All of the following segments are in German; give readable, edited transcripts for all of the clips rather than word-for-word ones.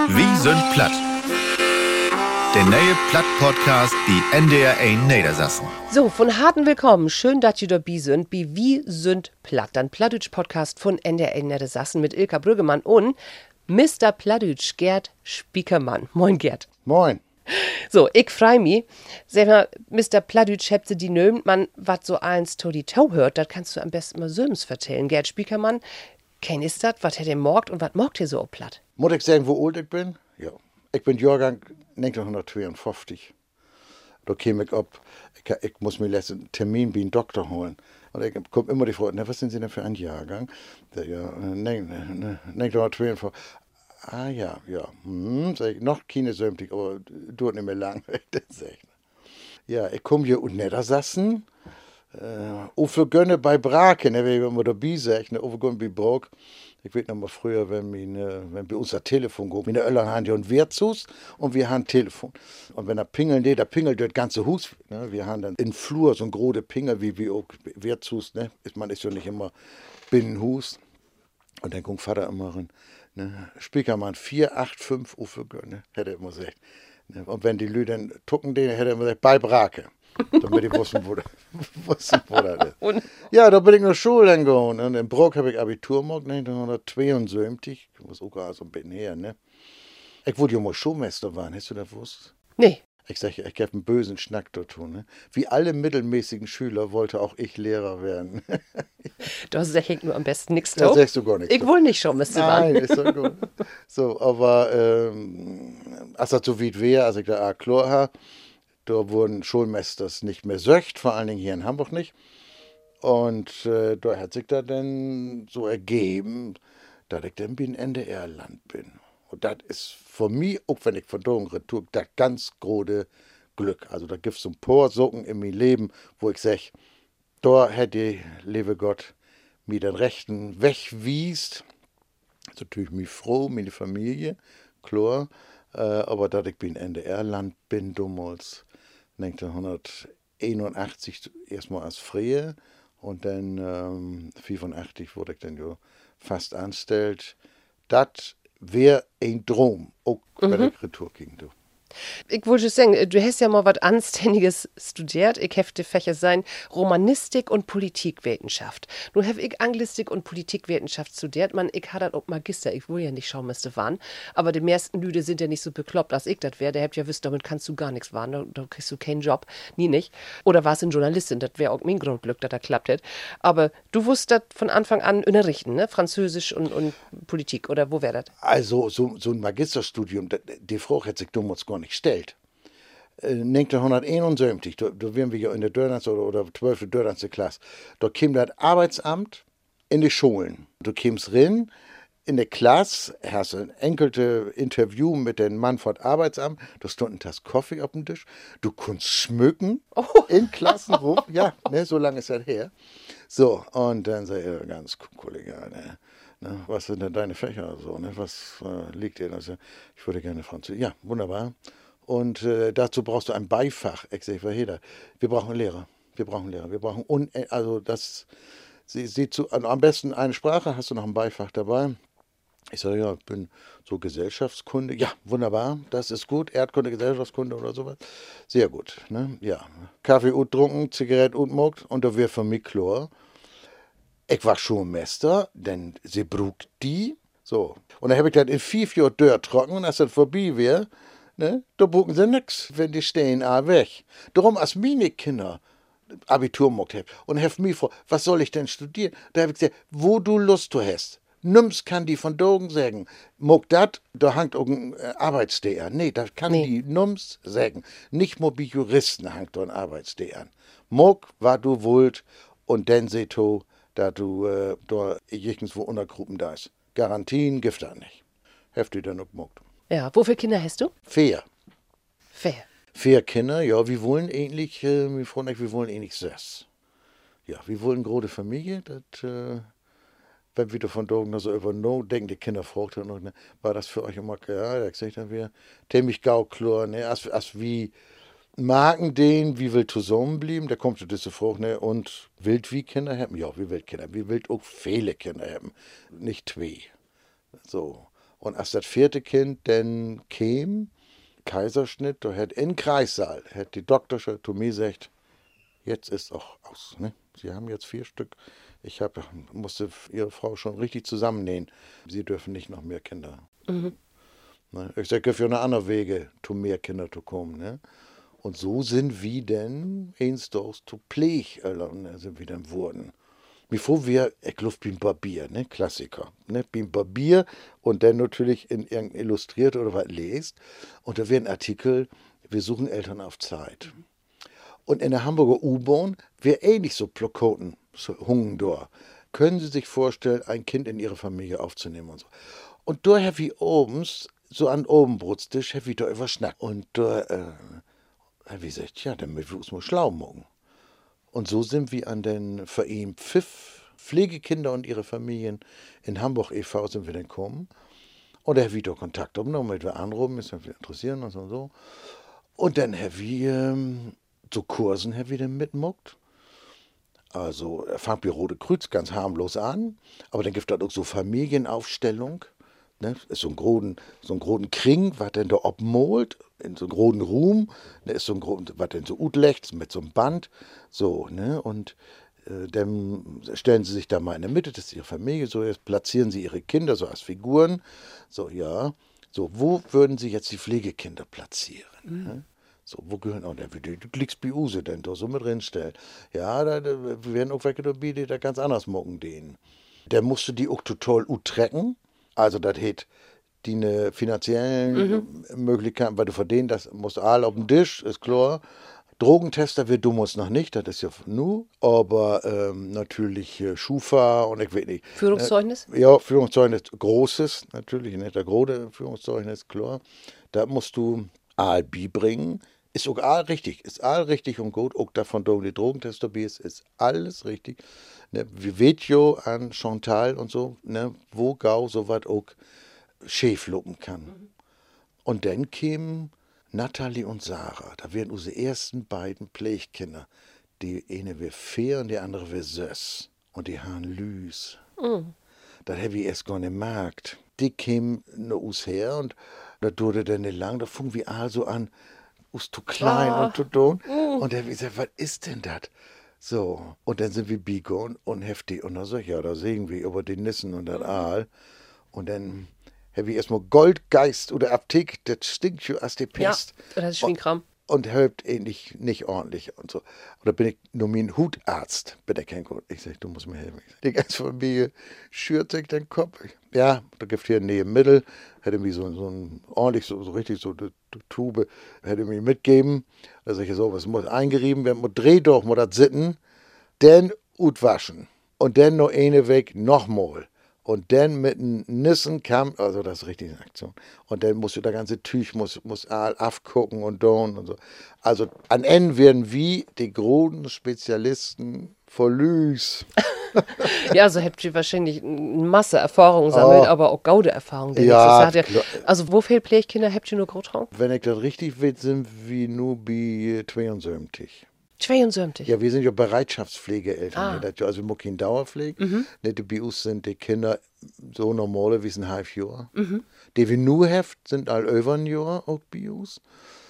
Wie sind platt? Der neue Platt-Podcast, die NDR 1 Niedersassen. So, von harten Willkommen. Schön, dass ihr dabei sind. Wie sind platt? Dann Plattdeutsch-Podcast von NDR 1 Niedersassen mit Ilka Brüggemann und Mr. Plattdeutsch Gerd Spiekermann. Moin, Gerd. Moin. So, ich freu mich. Sag mal, Mr. Plattdeutsch, habt ihr die nömt man, was so eins to die Tau hört, das kannst du am besten mal Söms vertellen. Gerd Spiekermann, ken ist das? Was hat ihr morgt und was morgt ihr so platt? Muss ich sagen, wo alt ich bin? Ja. Ich bin Jahrgang 1952. Da käme ich ab, ich muss mir letzten Termin bei einem Doktor holen. Und ich komme immer die Frage, na, was sind Sie denn für ein Jahrgang? Der, ja, 1952. Ah ja. Sag ich, noch keine Sömtig, aber dauert nicht mehr lang. Ja, ich komme hier unten Niedersassen. Uwe Gönne bei Braken, ne, wenn man dabei sagt, ne, Uwe Gönne bei Brok. Ich weiß noch mal früher, wenn bei uns das Telefon geht, meine Eltern haben ja ein Wirtshaus und wir haben ein Telefon. Und wenn da pingelt das ganze Haus. Ne, wir haben dann in Flur so ein große Pingel wie auch Wirtshaus, ne, man ist ja nicht immer Binnenhus. Und dann kommt Vater immer rein, ne, Spiekermann 485 Uwe Gönne, hätte er immer gesagt. Ne, und wenn die Leute dann tucken, den hätte er immer gesagt, bei Brake. Damit die wussten, wo das ist. Ja, da bin ich nach Schule gegangen. Und in Bruck habe ich Abitur gemacht, 1972. Ich muss auch so ein bisschen her, ne? Ich wollte ja mal Schulmeister werden, hast du das gewusst? Nee. Ich sage, ich habe einen bösen Schnack da tun, ne? Wie alle mittelmäßigen Schüler wollte auch ich Lehrer werden. Da sag ich nur am besten nichts Da drauf. sagst du gar nichts. Ich will nicht schon, Mr. Nein, ist doch gut. So, aber, als das so weit wäre, als ich da Chlor habe, da wurden Schulmeisters nicht mehr söcht, vor allen Dingen hier in Hamburg nicht. Und da hat sich da dann so ergeben, dass ich dann bin NDR-Land bin. Und das ist für mich, auch wenn ich von da retour, das ganz große Glück. Also da gibt es so ein paar Sachen in meinem Leben, wo ich sage, da hätte, liebe Gott, mir den rechten Weg wiest. Das ist natürlich mich froh, meine Familie, klar. Aber dass ich bin NDR-Land bin, damals 1981 erstmal als Freie und dann 85 wurde ich dann ja fast angestellt. Das wäre ein Traum, auch wenn ich retour ging. Du. Ich wollte just sagen, du hast ja mal was Anständiges studiert. Ich habe die Fächer sein Romanistik und Politikwissenschaft. Nun habe ich Anglistik und Politikwissenschaft studiert. Ich hatte das auch Magister. Ich will ja nicht schauen, müsste wann. Aber die meisten Lüde sind ja nicht so bekloppt, als ich das wäre. Der habt ja wisst, damit kannst du gar nichts waren. Da kriegst du keinen Job. Nie nicht. Oder warst du Journalistin? Das wäre auch mein Grundglück, dass das klappt hätte. Aber du wusstest das von Anfang an unterrichten, ne? Französisch und Politik. Oder wo wäre das? Also so ein Magisterstudium, die Frage hat sich damals gar nicht gestellt. 1971, da wären wir ja in der Dörrnanz oder 12. Dörrnanzer Klasse, da kam das Arbeitsamt in die Schulen. Du kamst rein in der Klasse, hast ein enkelte Interview mit dem Mann vom Arbeitsamt, da stand ein Tass Kaffee auf dem Tisch, du konntest schmücken in Klassenruf, ja, ne, so lange ist das her. So, und dann sei er ganz Kollege, ne, was sind denn deine Fächer? So, ne, was liegt dir? Also, ich würde gerne Französisch. Ja, wunderbar. Und dazu brauchst du ein Beifach. Ich sage, wir brauchen Lehrer. Wir brauchen am besten eine Sprache, hast du noch ein Beifach dabei? Ich sage, ja, ich bin so Gesellschaftskunde. Ja, wunderbar, das ist gut. Erdkunde, Gesellschaftskunde oder sowas. Sehr gut. Ne? Ja. Kaffee und trunken, Zigarette und mogt. Und da wäre für mich klar, ich war Schulmeister, denn sie brugt die. So. Und dann habe ich das in 5 Jahren durchtrocken und als das vorbei wäre, ne, da buchen sie nix, wenn die stehen weg. Darum, als meine Kinder Abitur gemacht haben und haben mich gefragt, was soll ich denn studieren? Da habe ich gesagt, wo du Lust du hast. Nums kann die von Dogen sagen. Mock dat, da hangt auch ein Arbeits-DR. Nee, das kann die nums sagen. Nicht nur bei Juristen hangt da ein Arbeits-DR. Mock, was du wollt und dann seht du, da du da irgendwo untergruppen da ist. Garantien gibt da nicht. Heftig dann auch mockt. Ja, wo viele Kinder hast du? 4. Fair. 4 Kinder, ja, wir wollen ähnlich, wir wollen ähnlich 6. Ja, wir wollen eine große Familie, das, wenn wir davon so über denken, die Kinder fragten noch, ne, war das für euch immer, ja, ich sag dann wir, ziemlich gauklar, ne, als wie magen den, wie will zusammenbleiben, da kommt diese Frage, ne, und wild wie Kinder haben? Ja, wir will Kinder, wir will auch viele Kinder haben, nicht 2. So. Und als das vierte Kind dann käme, Kaiserschnitt, da hat in Kreissaal, hat die Doktorsche zu mir gesagt, jetzt ist auch aus, ne? Sie haben jetzt 4 Stück. Musste Ihre Frau schon richtig zusammennähen. Sie dürfen nicht noch mehr Kinder. Ne? Ich sage, für eine andere Wege, zu mehr Kinder zu kommen. Ne? Und so sind wir dann eins zu Pflegeltern sind wir dann wurden. Bevor wir, ich luft beim Barbier, ne, Klassiker, ne, beim Barbier und dann natürlich in irgendein Illustriert oder was lest. Und da wäre ein Artikel, wir suchen Eltern auf Zeit. Und in der Hamburger U-Bahn wäre ähnlich so Plakaten, so hungen da. Können Sie sich vorstellen, ein Kind in Ihre Familie aufzunehmen und so. Und da habe ich obens, so an Obenbrotstisch, habe ich da überschnackt. Und da habe ich gesagt, ja, damit wir uns mal schlau machen. Und so sind wir an den Verein Pfiff, Pflegekinder und ihre Familien in Hamburg e.V. sind wir dann gekommen. Und da habe ich da Kontakt aufgenommen, mit wir anrufen, ist mich interessieren und so. Und dann habe ich so Kursen habe ich dann mitmuckt. Also fangt wie Rote Kreuz ganz harmlos an, aber dann gibt es auch so Familienaufstellung. Ne? Ist so ein großen Kring, was dann da obmolt, in so einem großen Ruhm, ne? Ist so ein großen, was dann so utlecht, mit so einem Band, so, ne? Und dann stellen sie sich da mal in der Mitte, das ist ihre Familie, so, jetzt platzieren sie ihre Kinder so als Figuren, so, ja, so, wo würden sie jetzt die Pflegekinder platzieren? Ne? So, wo gehören auch, du klickst bei Use, denn da so mit drinstellen. Ja, wir werden auch welche dabei, die da ganz anders mucken denen. Der musste die auch total trecken. Also, das hat die eine finanziellen Möglichkeiten, weil du verdienen, das musst all auf den Tisch, ist klar. Drogentester wird du musst noch nicht, das ist ja nu, aber natürlich Schufa und ich weiß nicht. Führungszeugnis? Ja, Führungszeugnis, großes, natürlich, nicht der große Führungszeugnis, klar. Da musst du all bringen. Ist auch all richtig und gut, auch davon die Drogentester ist alles richtig. Ne, wie Video an Chantal und so, ne, wo Gau so was auch schief luppen kann. Und dann kämen Natalie und Sarah, da wären unsere ersten beiden Pflegekinder. Die eine wäre Fair und die andere wäre Söss. Und die haben Lüs. Das habe ich erst gar nicht gemerkt. Die kämen nur us her und da dauerte dann nicht lang, da fingen wir all so an, us zu klein und zu dun. Und dann habe ich gesagt, was ist denn das? So, und dann sind wir bigon und heftig. Und dann sag ich, ja, da sehen wir über die Nissen und das Aal. Und dann habe ich erstmal Goldgeist oder Apthek, das stinkt schon als die Pest. Ja, das ist wie ein Kram. Und hört ähnlich nicht ordentlich und so. Und da bin ich nur mein Hutarzt, bin der kein Gut. Ich sag, du musst mir helfen. Die ganze Familie schürt sich den Kopf. Ja, da gibt hier ein Mittel, hätte mir so ein ordentlich, so richtig so eine Tube, hätte mir mitgeben. Da sag ich so, was muss eingerieben werden, muss dreh doch, muss das sitten, dann ut waschen. Und dann noch eine weg, nochmal. Und dann mit einem Nissen kam, also das ist richtig eine Aktion. Und dann musst du das ganze Tüch, muss all aufgucken und don und so. Also an Ende werden wie die großen Spezialisten vor Lüs. Ja, also habt ihr wahrscheinlich eine Masse Erfahrung sammelt, aber auch gaude Erfahrung. Ja, also wo viele Pflegekinder habt ihr nur Großraum? Wenn ich das richtig weiß, sind wir nur bei 72. 72? Ja, wir sind ja Bereitschaftspflegeeltern. Ne? Also wir machen keine Dauerpflege. Ne? Bei uns sind die Kinder so normale wie ein halbes Jahr. Die wir nur haben, sind all über ein Jahr auch bei uns.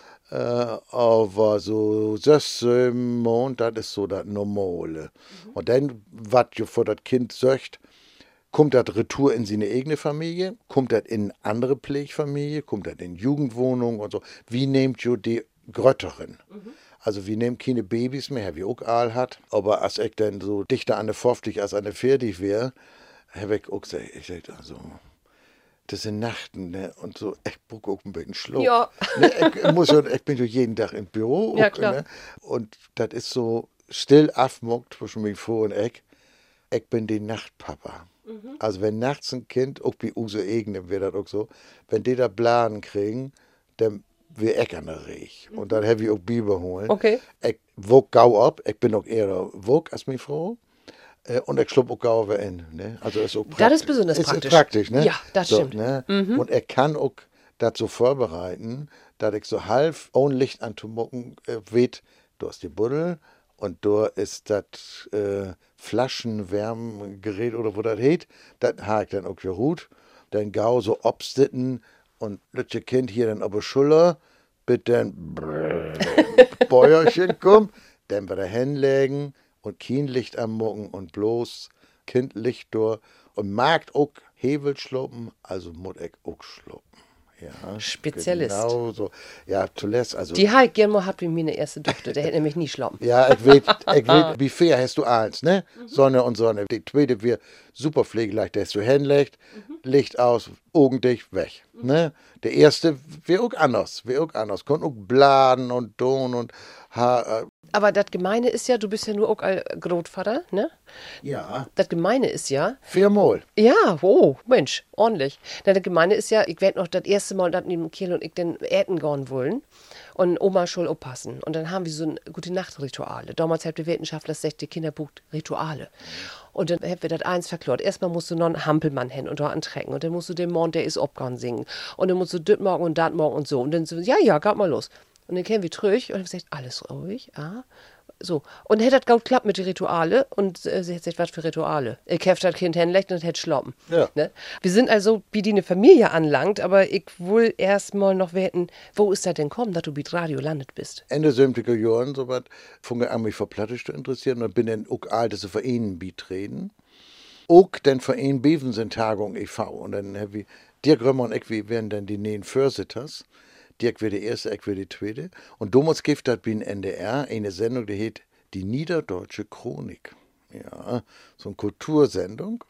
Aber so 6 Monate, das ist so das Normale. Und dann, was ja vor das Kind sagt, kommt das retour in seine eigene Familie, kommt das in eine andere Pflegefamilie, kommt das in Jugendwohnung und so. Wie nehmt ihr die Grötterin? Also wir nehmen keine Babys mehr, wie auch Aal hat. Aber als ich dann so dichter an der 50 als an der 40 wäre, habe ich auch gesagt, also, das sind Nachten, ne? Und so, ich brauche auch ein bisschen Schlaf. Ja. Ne? Ich bin so jeden Tag im Büro. Ja, auch, klar. Ne? Und das ist so still aufmuckt zwischen mir vor und ich. Ich bin die Nachtpapa. Also wenn nachts ein Kind, auch bei Use Egene wäre das auch so, wenn die da Bladen kriegen, dann wir ich an der Reich. Und dann habe ich auch Biber holen. Okay. Ich wog gau ab. Ich bin auch eher wog als meine Frau. Und ich schlupp auch gau wieder in. Ne? Also ist auch praktisch. Das ist besonders praktisch. Ist praktisch, ne? Ja, das stimmt. Ne? Und er kann auch das so vorbereiten, dass ich so halb ohne Licht anzumucken weht, du hast die Buddel und da ist das Flaschenwärmgerät oder wo das heet, das habe ich dann auch geruht. dann gau so obstitten und lütsche Kind hier dann auf der Schulter, bitte dann Bäuerchen kommt, dann wieder hinlegen und kein Licht anmucken und bloß Kind Licht durch und mag auch Hevel schluppen, also muss ich auch schluppen. Ja, Spezialist. Genau so. Ja, zuletzt, also. Die halt gern mal habt wie meine erste Tochter, der hätte nämlich nie schlappen. Ja, ich weiß, wie fair hast du eins, ne? Sonne und Sonne. Die zweite wir super pflegeleicht, der hast du hinlegt, Licht aus, Augen dicht, weg, ne? Der erste wäre auch anders, Kommt auch bladen und don und Aber das Gemeine ist ja, du bist ja nur auch ein Großvater, ne? ja, Das Gemeine ist ja, viermal. ja, oh, Mensch, ordentlich. Na, das Gemeine ist ja, ich werd noch das erste Mal, dass neben Kiel und ich den Äten gehen wollen und Oma soll aufpassen. Und dann haben wir so ein Gute-Nacht-Rituale. Damals habt ihr Wissenschaftler gesagt, die Kinder bucht Rituale. Und dann haben wir das eins verklort. Erstmal musst du noch einen Hampelmann hin und da antrecken. Und dann musst du den Morgen, der ist Obgorn singen. Und dann musst du dit morgen und dat morgen und so. Und dann so, ja, geht mal los. Und dann kämen wir zurück und haben gesagt, alles ruhig, so. Und hätte das gut klappt mit den Rituale und sie hat gesagt, was für Rituale? Ich hab das Kind hinlegt und hätte schloppen. Ja. Ne? Wir sind also, wie die eine Familie anlangt, aber ich will erst mal noch werten, wo ist das denn kommen, dass du mit Radio landet bist? Ende 70er Jahren, so was, fing ich an, mich für Plattisch zu interessieren und bin dann auch alte Vereinen beitreten. Auch den Verein Bevensen-Tagung e.V. Und dann haben wir, Dirk Römer und ich, wir werden dann die neuen Vorsitzers. Dirk wird der erste, ich wird die zweite. Und damals gibt das bei NDR eine Sendung, die heißt Die Niederdeutsche Chronik. Ja, so eine Kultursendung,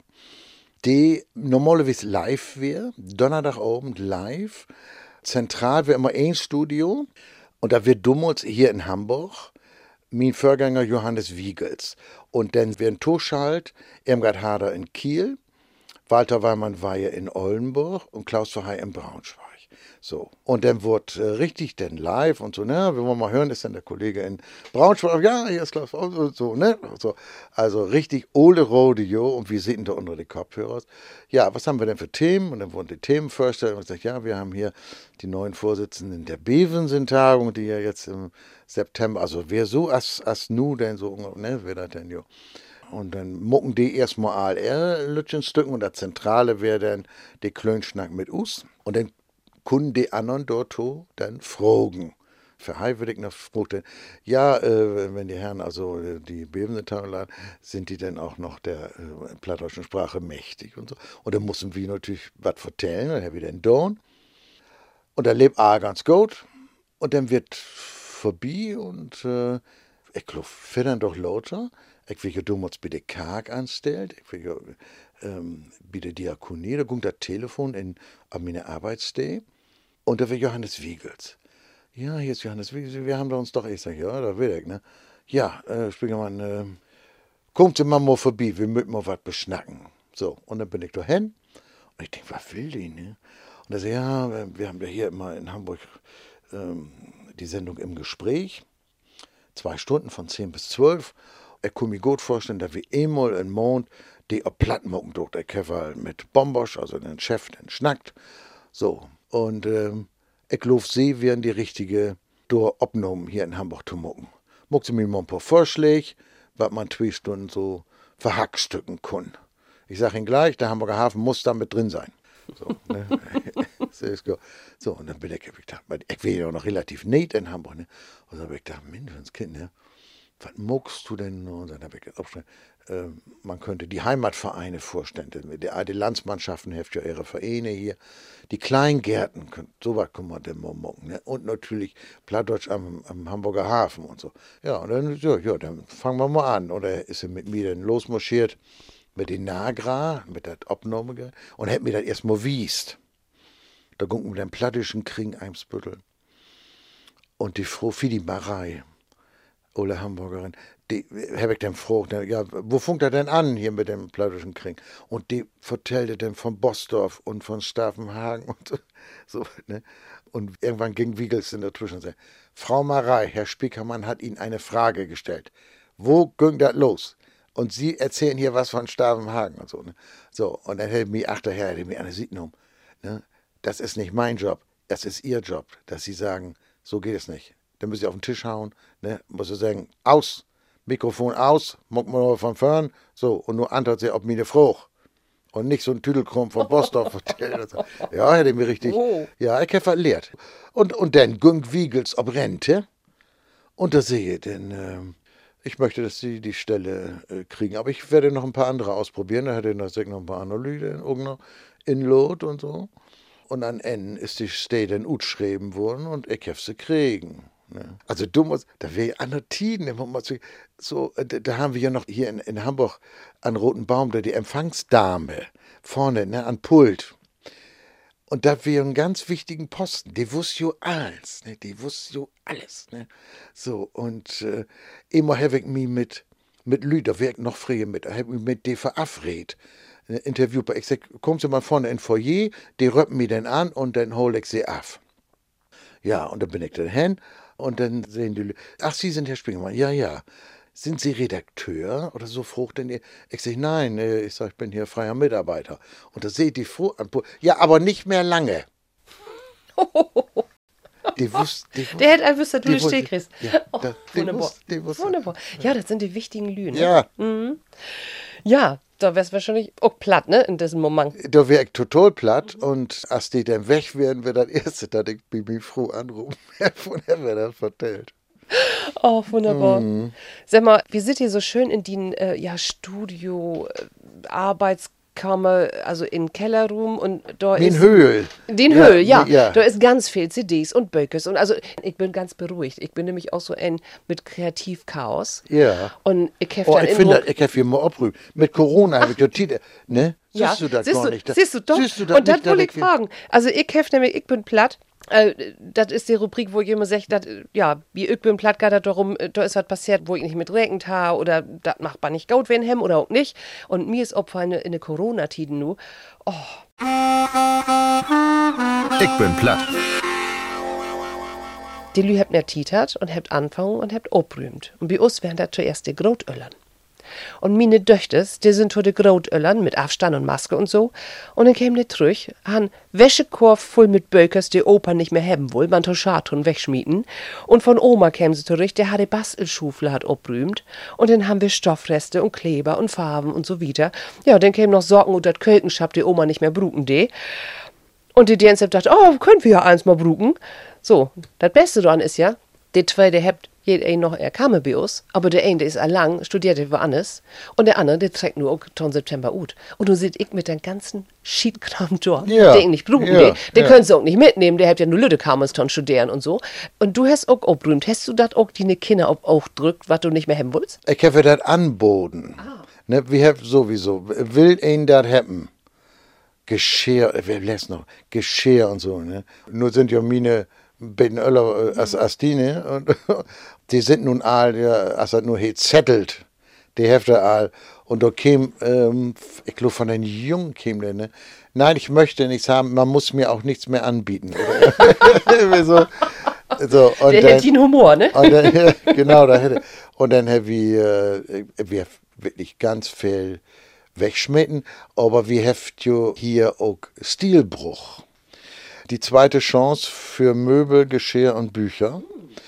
die normalerweise live wäre, Donnerstagabend live. Zentral wäre immer ein Studio. Und da wird damals hier in Hamburg mein Vorgänger Johannes Wiegels. Und dann werden Toschalt, Irmgard Hader in Kiel, Walter Weimann war ja in Oldenburg und Klaus Verhey in Braunschweig. So. Und dann wurde richtig dann live und so, ne, wir wollen mal hören, ist dann der Kollege in Braunschweig, ja, hier ist Klaus, so, ne, so. Also richtig ole Radio und wir sitzen da unter den Kopfhörern. Ja, was haben wir denn für Themen? Und dann wurden die Themen vorgestellt und gesagt, ja, wir haben hier die neuen Vorsitzenden der Bevensen-Tagung, die ja jetzt im September, also wer so as nu denn so, ne, wer das denn, jo. Und dann mucken die erstmal ALR-Lütchenstücken und das Zentrale wäre dann die Klönschnack mit Us. Und dann können die anderen dort dann fragen. Für Hai würde ich noch fragen, ja, wenn die Herren also die Bevensen-Tagung laden, sind die denn auch noch der plattdeutschen Sprache mächtig und so. Und dann müssen wir natürlich was vertellen, dann haben wir den Don. Und dann lebt ganz gut. Und dann wird vorbei und ich glaube, dann doch lauter. Ich will ja damals bei der Karg anstellt, ich will ja bei der Diakonie, da kommt das Telefon an meine Arbeitsstelle und da war Johannes Wiegels. Ja, hier ist Johannes Wiegels, wir haben da uns doch, ich sag, ja, da will ich, ne? Ja, Springermann, kommt Sie mal vorbei, wir müssen mal was beschnacken. So, und dann bin ich da hin und ich denke, was will die, ne? Und er sagt, ja, wir haben ja hier immer in Hamburg die Sendung im Gespräch, 2 Stunden von 10 bis 12. Ich kann mir gut vorstellen, dass wir einmal im Monat die auf Platt mucken durch der Käfer mit Bombosch, also den Chef, den schnackt. So. Und ich glaube, sie werden die richtige Abnommen hier in Hamburg zu mucken. Muckt sie mir mal ein paar Vorschläge, was man 2 Stunden so verhackstücken kann. Ich sage Ihnen gleich, der Hamburger Hafen muss da mit drin sein. So, ne? So, und dann bin ich gedacht, ich wäre ja noch relativ nett in Hamburg. Ne? Und dann habe ich gedacht, Mensch, Kind, ne? Was muckst du denn? Und dann habe ich gesagt, man könnte die Heimatvereine vorstellen. Die Landsmannschaften haben ja ihre Vereine hier. Die Kleingärten, so was kann man denn mal mucken. Ne? Und natürlich Plattdeutsch am Hamburger Hafen und so. Ja, und dann, dann fangen wir mal an. Oder ist er mit mir dann losmarschiert mit den Nagra, mit der Abnahme, und hat mir das erstmal wiest. Da ging um den plattischen Krieg Eimsbüttel. Und die Frau Fidi Marei, Ole Hamburgerin, die habe ich dann gefragt, ja, wo fängt er denn an hier mit dem plattischen Krieg? Und die vertellte dann von Bosdorf und von Staffenhagen und so, ne? Und irgendwann ging Wiegels in der Zwischen und sagte, Frau Marei, Herr Spiekermann hat Ihnen eine Frage gestellt. Wo ging das los? Und Sie erzählen hier was von Stavenhagen und so. Ne? So, und dann hätte mich achterher, hätte mich eine Siednung. Ne? Das ist nicht mein Job, das ist Ihr Job, dass Sie sagen, so geht es nicht. Dann müssen Sie auf den Tisch hauen, ne? Muss Sie sagen, aus, Mikrofon aus, muck mal von vorn, so, und nur antwortet Sie auf meine Frage. Und nicht so ein Tüdelkrumm vom Bosdorf Hotel. Ja, hätte ich mir richtig. Oh. Ja, ich habe was lehrt. Und dann ging Wiegels ob Rente. Und da sehe ich dann, ich möchte, dass sie die Stelle kriegen. Aber ich werde noch ein paar andere ausprobieren. Da hätte ich noch ein paar andere Leute in Lot und so. Und an Ende ist die Stelle dann utschreiben worden und ich habe sie kriegen. Ne? Also du musst, da wäre andere Tiden, so, da haben wir ja noch hier in Hamburg an Roten Baum, da die Empfangsdame vorne, ne, an Pult. Und da wäre einen ganz wichtigen Posten, die wusste jo alles, ne, die wusste jo alles, ne. So, und immer habe ich mich mit Lüd, da wäre ich noch früher mit, habe ich mich mit die verabredet. Interview, ich sag, kommen Sie mal vorne in Foyer, die röppen mich dann an und dann hole ich sie ab. Ja, und dann bin ich dann hin und dann sehen die Leute, ach, Sie sind Herr Spiegelmann, ja, ja. Sind Sie Redakteur oder so, frucht denn ihr? Ich sag, nein, ich sag, ich bin hier freier Mitarbeiter. Und da seht die froh an, ja, aber nicht mehr lange. Die wusste, Der hätte einfach dass du eine Steh kriegst. Ja, Wunderbar. Wunderbar. Ja, das sind die wichtigen Lügen. Ne? Ja. Mhm. Ja, da wär's wahrscheinlich auch platt, ne, in diesem Moment. Da wär ich total platt und als die dann weg wären, wäre das Erste, dass ich mich froh anrufen. Von der wäre das vertellt. Oh, wunderbar. Sag mal, wir sind hier so schön in den Studio, Arbeitskammer, also in Kellerroom und da ist... Den Höhl. Den Ja, Höhl, ja. ja. Da ist ganz viel CDs und Böckes und also ich bin ganz beruhigt. Ich bin nämlich auch so mit Kreativchaos. Ja. Und ich habe Oh, dann ich finde, ich habe hier mal abrüben. Mit Corona habe ich die Titel, ne? ja, Siehst du das gar nicht? Siehst du doch. Siehst du das und das nicht, will dass ich fragen. Also ich habe nämlich, ich bin platt. Das ist die Rubrik, wo jemand sagt, wie ich bin platt, geht das darum, da ist was passiert, wo ich nicht mit regnet habe oder das macht man nicht gut wen hem oder auch nicht. Und mir ist Opfer in der Corona-Tiden nu. Oh. Ich bin platt. Die Lü habt nicht titert und habt anfangen und habt obrühmt. Und bei uns wären das zuerst die Grotöllern. Und meine Töchters, die sind zu den Grotöllern mit Abstand und Maske und so. Und dann kämen die zurück, han Wäschekorb voll mit Böckers, die Opa nicht mehr haben will, man Toschatun wegschmieden. Und von Oma kämen sie zurück, der hat die Bastelschufel hat obrühmt. Und dann haben wir Stoffreste und Kleber und Farben und so weiter. Ja, dann kämen noch Socken und das Kölkenschab, die Oma nicht mehr bruken, die. Und die Dienst dachte, oh, können wir ja eins mal bruken. So, das Beste daran ist ja, die zwei, die habt jeder noch kamen bei uns, aber der eine, der ist allang, studierte woanders, und der andere, der trägt nur auch September ut. Und nun seht ich mit den ganzen Schiedkram dort, Ja, den nicht bruken, ja, den können sie auch nicht mitnehmen, der hat ja nur Lüde kamen studieren und so. Und du hast auch obrühmt, hast du das auch die Kinder auch drückt, was du nicht mehr haben willst? Ich habe das anboten. Ne, wir haben sowieso, will ihn das haben. Geschirr, wer lässt noch? Geschirr und so, ne? Nur sind ja meine beiden Öller als Dine und die sind nun all, ja, als das nur zettelt, die Hefte all. Und da käm, ich glaube von den Jungen käm der, ne? Nein, ich möchte nichts haben, man muss mir auch nichts mehr anbieten. so, und Der hätte den Humor, ne? Und dann, genau, da hätte. Und dann haben wir wirklich ganz viel wegschmecken, aber wir haben ja hier auch Stilbruch. Die zweite Chance für Möbel, Geschirr und Bücher,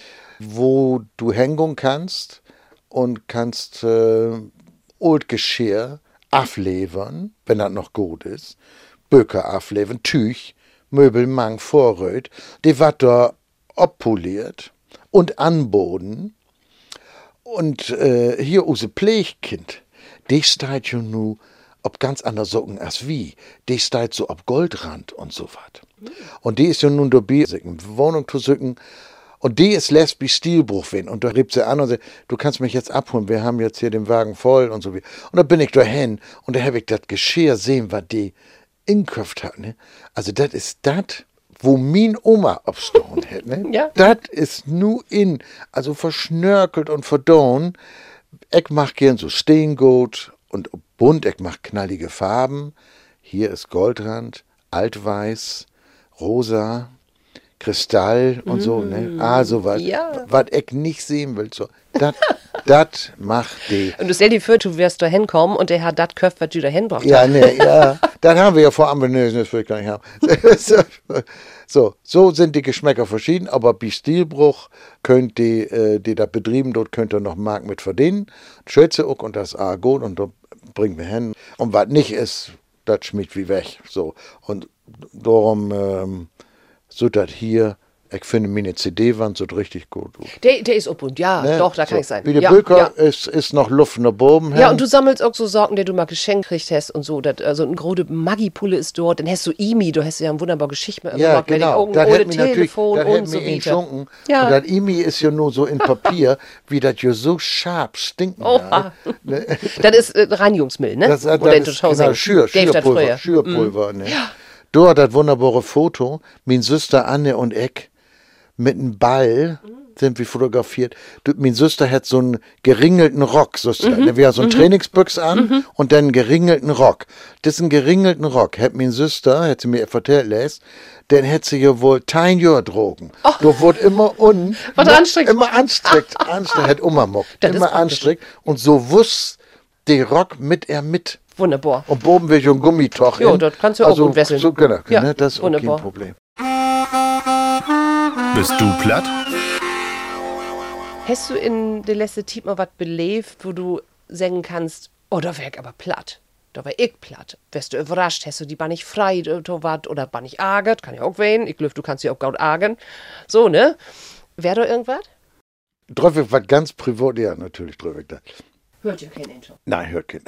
wo du hängen kannst und kannst Old Geschirr ablevern, wenn das noch gut ist, Böcker ablevern, Tüch, Möbel, Mang, Vorröt, die wird da abpoliert und anboden. Und hier unser Pflegkind, die steht ja nu ob ganz andere Socken als wie. Die steht so ob Goldrand und so was. Und die ist ja nun dabei, eine Wohnung zu suchen. Und die ist lesbisch Stilbruch wenn. Und da rieb sie an und sagt, du kannst mich jetzt abholen, wir haben jetzt hier den Wagen voll und so wie. Und da bin ich da hin und da habe ich das Geschirr sehen, was die inköpft hat. Ne? Also das ist das, wo min Oma abstoßen hätte. Ne? Ja. Das ist nu also verschnörkelt und verdorren. Ich mach gern so Steengut und bunt, ich mach knallige Farben. Hier ist Goldrand, Altweiß, Rosa, Kristall und so, ne? Also was, Ja. was ich nicht sehen will. So. Das macht die. Und du stell dir vor, du wirst da hinkommen und der hat das Köpf, was du da hinbracht Ja, hast. ne, ja. Das haben wir ja vor Ambonösen, das will ich gar nicht haben. So sind die Geschmäcker verschieden, aber bei Stilbruch könnt die da betrieben, dort könnt ihr noch Mark mit verdienen. Schätze auch und das ist gut und da bringen wir hin. Und was nicht ist, das schmiegt wie weg. So. Und darum, so das hier, ich finde meine CD-Wand so richtig gut. Der ist ob und ja, Ne? doch, da kann So. ich sein. Wie der ja, Böker ja. ist noch Luft nach oben. Ja, und du sammelst auch so Sorgen, die du mal geschenkt kriegst hast und so. Also eine große Maggi-Pulle ist dort. Dann hast du Imi, du hast ja eine wunderbare Geschichte mit Ja, gemacht, mit den genau. Augen, Das ohne hätte mir natürlich, Telefon das und hätte so mir weiter. entschunken. Ja. Und das Imi ist ja nur so in Papier, wie das ja so scharf stinken. Oha. Ne? Das ist Reinigungsmittel, ne? Das Oder in ist Tausengen. genau, Gave das früher. Schürpulver. Ne? Dort das wunderbare Foto, meine Schwester Anne und ich mit einem Ball sind wir fotografiert. Meine Schwester hat so einen geringelten Rock, ne? Wir haben so einen Trainingsbüchs an und dann einen geringelten Rock. Das ist ein geringelten Rock. Hat meine Schwester, hat sie mir erzählt, dann hätte sie ja wohl 10 Jahre drogen. Oh. Du wurde immer Was anstrengend. Immer anstrengend, hat umgemockt. Das ist Immer praktisch. anstrengend. Und so wusste der Rock mit. Wunderbar. Und oben will ich ein Gummitoch. Ja, das kannst du auch gut wesseln. So, genau, Ja, ne? Das ist auch wunderbar. kein Problem. Bist du platt? Hast du in der letzten Zeit mal was belebt, wo du sagen kannst, oh, da wär ich aber platt. Da wär ich platt. Wärst du überrascht, hast du die nicht frei oder ban nicht ärgert, kann ich auch wehen. Ich glaube, du kannst sie auch gut ärgern. So, ne? Wär da irgendwas? Drück was ganz privat, ja, natürlich drück das. Hört ja kein Intro. Nein, hört kein.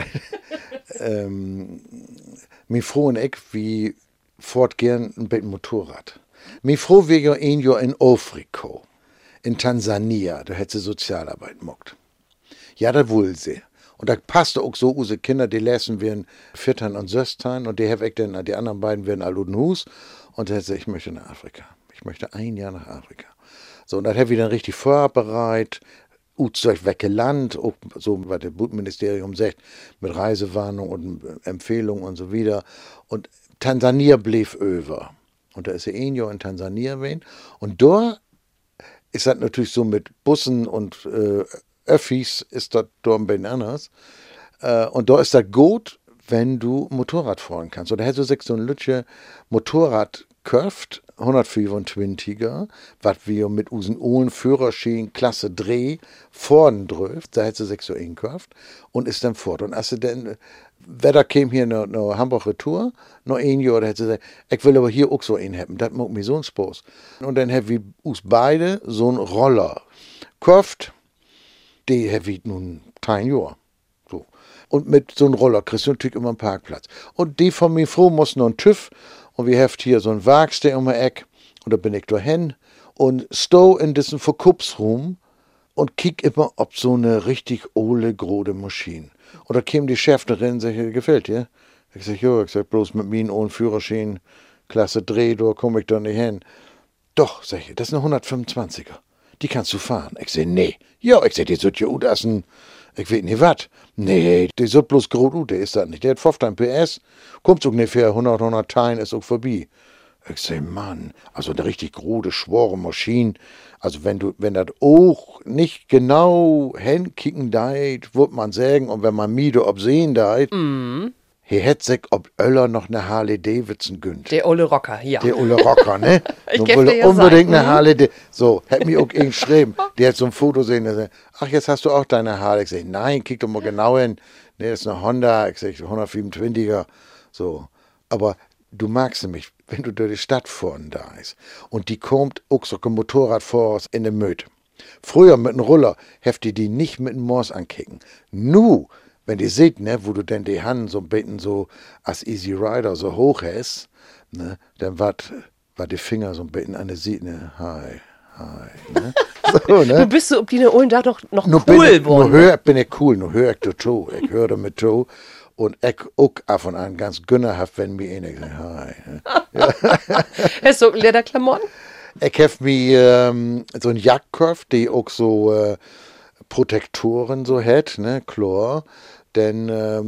Mir froh und ich, wie fortgehen ein bisschen Motorrad. Mir froh wir ja ein Jahr in Afrika, in Tansania, da hätte sie Sozialarbeit gemacht. Ja, da wohl sie. Und da passte auch so, unsere Kinder, die lesen wir Viertern und Söstern und die haben ich dann, die anderen beiden werden all in Hus. Und da hat sie, ich möchte nach Afrika. Ich möchte ein Jahr nach Afrika. So, und das habe ich dann richtig vorbereitet. Solch weggelandet, auch so, was das Bundesministerium sagt, mit Reisewarnung und Empfehlungen und so wieder. Und Tansania blieb über. Und da ist er ein Jahr in Tansania gewesen. Und da ist das natürlich so mit Bussen und Öffis, ist das da ein bisschen anders. Und da ist das gut, wenn du Motorrad fahren kannst. Und da hättest du so ein Lütche Motorrad gekauft, 125er, was wir mit unseren ohlen Führerschein Klasse Dreh vorn dröft, da hättest du so einen gekauft und ist dann fort. Und als du dann, Wetter käme hier nach Hamburg Retour, noch ein Jahr, da hättest du gesagt, ich will aber hier auch so einen haben, das macht mir so einen Spaß. Und dann haben wir uns beide so einen Roller gekauft, die haben wir nun 10 Jahre. So. Und mit so einem Roller kriegst du natürlich immer einen Parkplatz. Und die von mir froh muss noch einen TÜV. Und wir haben hier so ein Werkstelle um die Ecke. Und da bin ich da hin und stehe in diesem Verkaufsraum und kick immer, ob so eine richtig ole, große Maschine. Und da käme die Chefin und sagte, gefällt dir? Ich sag, ja, bloß mit mir ohne Führerschein, Klasse Dreh, da komme ich da nicht hin. Doch, sag ich, das ist eine 125er. Die kannst du fahren. Ich sag, nee. Ja, ich sag, die sollt ja gut essen. Ich weiß nicht was. Nee, die sind bloß groß, der ist das nicht. Der hat 15 PS, kommt ungefähr 110, ist auch vorbei. Ich sag, Mann, also eine richtig große, schwere Maschine. Also wenn das auch nicht genau hinkicken deit, würde man sagen, und wenn man Miede obsehen deit, hier hätte sich ob Öller noch eine Harley Davidson gönnt. Der olle Rocker, ja. Der Olle Rocker, ne? Ich Nun geb wollte dir ja unbedingt sein, eine Harley Davidson. So, hätte mir auch geschrieben. Der hat so ein Foto sehen, der sagt, ach, jetzt hast du auch deine Harley. Ich sag, nein, kick doch mal genau hin. Ne, das ist eine Honda. Ich sag, 125er. So. Aber du magst nämlich, wenn du durch die Stadt fahren da ist und die kommt auch so ein Motorrad vor uns in den Möd. Früher mit einem Roller heftig die nicht mit dem Moors ankicken. Nu, wenn die seht, ne, wo du denn die Hand so ein bisschen so als Easy Rider so hoch hast, ne, dann war die Finger so ein bisschen an der Seite, ne, hi, ne. So, ne? Du bist so, ob die Ohren da doch noch Nur cool bin wurden. bin ich cool, nur höre ich das to. Ich höre damit to. Und ich auch ab und an ganz gönnerhaft, wenn mir einer sagt, hi. Ne. Hast du Lederklamotten? Ich habe mir so ein Jack gekauft, die auch so Protektoren so hat, ne, Chlor. Denn